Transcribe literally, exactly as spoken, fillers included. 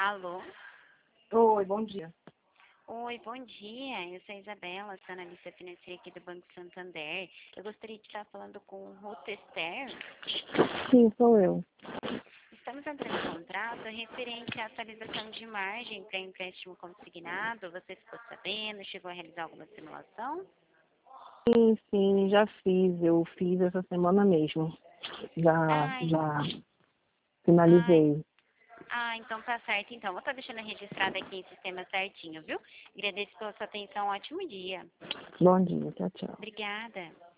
Alô? Oi, bom dia. Oi, bom dia. Eu sou a Isabela, sou analista financeira aqui do Banco Santander. Eu gostaria de estar falando com o Ruth Esther. Sim, sou eu. Estamos entrando em contrato referente à atualização de margem para empréstimo consignado. Você ficou sabendo? Chegou a realizar alguma simulação? Sim, sim, já fiz. Eu fiz essa semana mesmo. Já, Ai, já ai. finalizei. Ah, então tá certo. Então, vou estar deixando registrado aqui em sistema certinho, viu? Agradeço pela sua atenção. Ótimo dia. Bom dia, tchau, tchau. Obrigada.